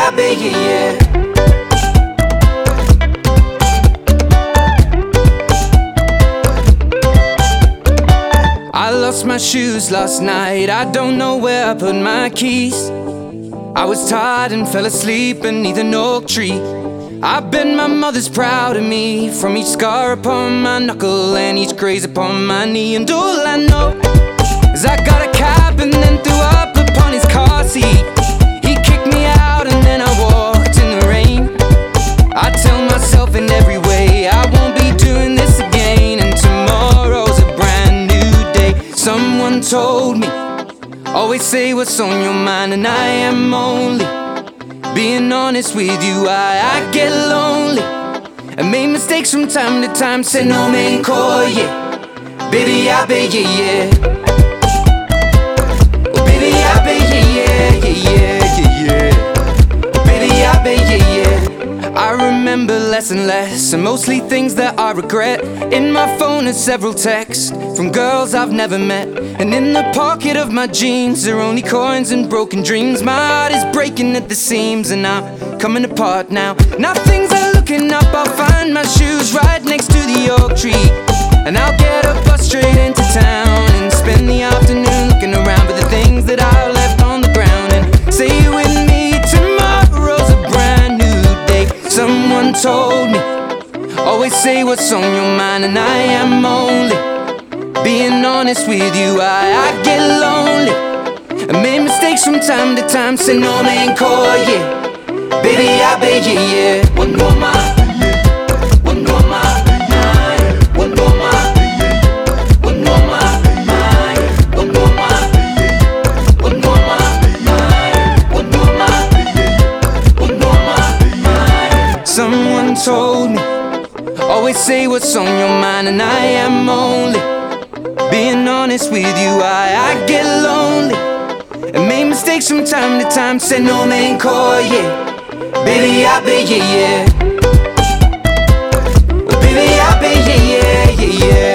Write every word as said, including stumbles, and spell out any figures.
I bet, yeah, yeah. I lost my shoes last night, I don't know where I put my keys. I was tired and fell asleep beneath an oak tree. I bet my mother's proud of me, from each scar upon my knuckle and each graze upon my knee. And all I know is I got a cab and then threw up upon his car seat. He kicked me out and then I walked in the rain. I tell myself in every way I won't be doing this again, and tomorrow's a brand new day. Someone told me, always say what's on your mind, and I am only being honest with you. I, I get lonely and make mistakes from time to time. Say no man call, yeah. Baby, I bet, yeah, yeah. Oh, baby, I bet, yeah, yeah, yeah, yeah, yeah, yeah. Oh, baby, I bet, yeah, yeah. I remember less and less, and mostly things that I regret. In my phone are several texts from girls I've never met, and in the pocket of my jeans are only coins and broken dreams. My heart is breaking at the seams, and I'm coming apart now. Now things are looking up, I'll find my shoes right next to the oak tree, and I'll get a bus straight into town and spend the afternoon looking around for the things that I left on the ground. And say with me, tomorrow's a brand new day. Someone told me, always say what's on your mind, and I am only being honest with you. I, I get lonely and make mistakes from time to time. Say no man call, yeah. Baby, I bet, yeah, yeah. One more my, one more my mind, one more my, one more my mind, one more my, one more my mind, one more my, one more my mind. Someone told me, always say what's on your mind, and I am only being honest with you. I, I get lonely and make mistakes from time to time. Say no man call, yeah. Baby, I bet, yeah, yeah. Oh, baby, I bet, yeah, yeah, yeah, yeah.